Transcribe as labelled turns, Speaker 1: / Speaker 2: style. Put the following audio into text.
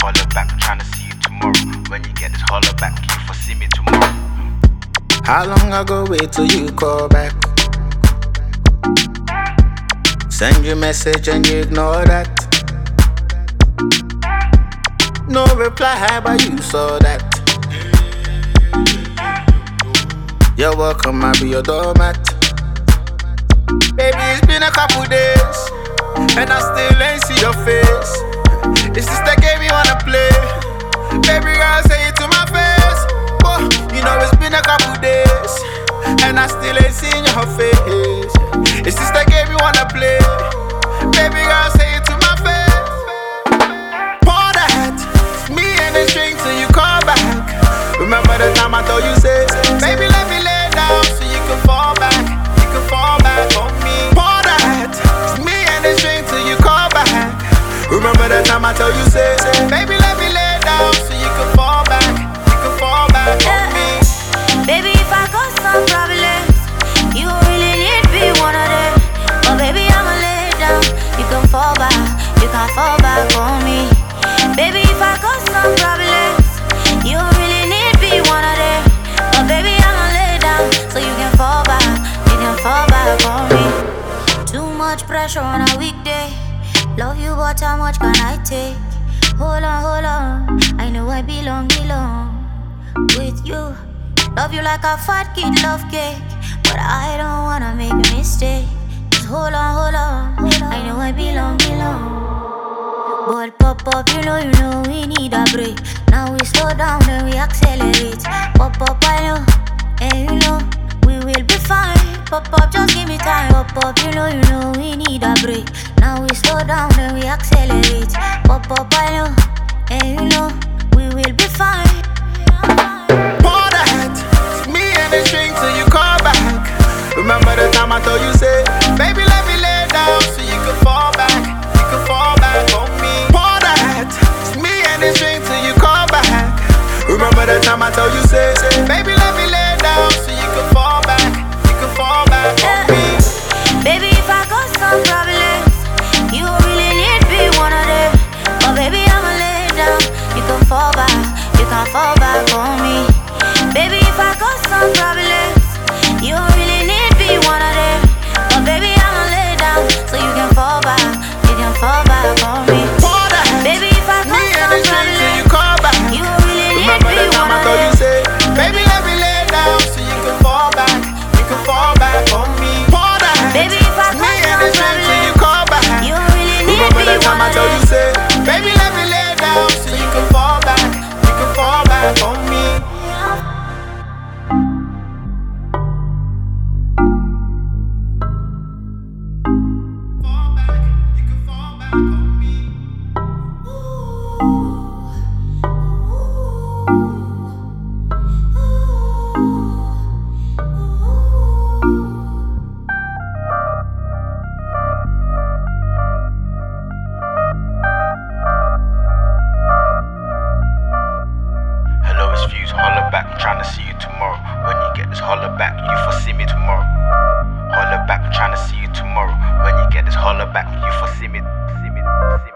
Speaker 1: holler back, trying to see you tomorrow. When you get this holler back, you foresee me tomorrow.
Speaker 2: How long I go wait till you call back? Send you message and you ignore that. No reply, but you saw that. You're welcome, I'll be your doormat. Baby, it's been a couple days, and I still ain't see your face. It's just that game you wanna play. Baby girl, say it to my face. Whoa, you know it's been a couple days, and I still ain't seen your face. It's just that game you wanna play. Baby girl, say it to my face. Pour that, it's me and the string till you call back. Remember the time I told you, say, baby, let me lay down so you can fall back. You can fall back on me. Pour that, it's me and the string till you call back. Remember the time I told you, say, baby, let me lay down so you can fall back. You can fall back on me.
Speaker 3: Baby, if I got some problems, you don't really need me one of them. But baby, I'ma lay down. You can fall back. You can fall back on me. Baby, if I got some problems, you don't really need me one of them. But baby, I'ma lay down so you can fall back. You can fall back on me. Too much pressure on a weekday. Love you, but how much can I take? Hold on, I know I belong with you. Love you like a fat kid love cake, but I don't wanna make a mistake. Just hold on, I know I belong. But pop up, you know we need a break. Now we slow down, then we accelerate. Pop up, I know, and you know we will be fine. Pop up, just give me time. Pop up, you know we need a break. Now we slow down, then we accelerate. Pop up, I know, and you know we will be fine.
Speaker 2: Pour that, it's me and the string till you call back. Remember the time I told you, say, baby, let me lay down so you can fall back. You can fall back on me. Pour that, it's me and the string till you call back. Remember the time I told you, say, baby, let me lay down so you can fall back. You can fall back on me.
Speaker 3: Baby, if I got some problems, you don't really need me one of them. But baby, I'ma lay down. You can fall back. You can fall back on me. Baby, if I got some problems, you don't really need me one of them. But baby, I'ma lay down so you can fall back. You can fall back on me.
Speaker 2: Pour that,
Speaker 3: Baby, if I got
Speaker 2: me and the
Speaker 3: some
Speaker 2: string till you
Speaker 3: problems,
Speaker 2: call back.
Speaker 3: you don't really need
Speaker 2: Remember
Speaker 3: me
Speaker 2: the time
Speaker 3: one
Speaker 2: I
Speaker 3: of
Speaker 2: told you,
Speaker 3: them.
Speaker 2: say, baby, let me lay down so you can fall back. You can fall back on me. Pour that,
Speaker 3: Baby, if I
Speaker 2: me
Speaker 3: got
Speaker 2: and the
Speaker 3: some
Speaker 2: string till you
Speaker 3: problems,
Speaker 2: call back.
Speaker 3: you don't really need
Speaker 2: Remember
Speaker 3: me
Speaker 2: the time
Speaker 3: one
Speaker 2: I
Speaker 3: of
Speaker 2: told you,
Speaker 3: them.
Speaker 2: say, baby, let me lay down so you can fall back. You can fall back on me. Fall back, you can fall back on me.
Speaker 1: Hello, it's Fuse, holler back, I'm trying to see you tomorrow. When you get this holler back, you foresee me tomorrow. Holler back, I'm trying to see you tomorrow. When you get this holler back, you foresee me.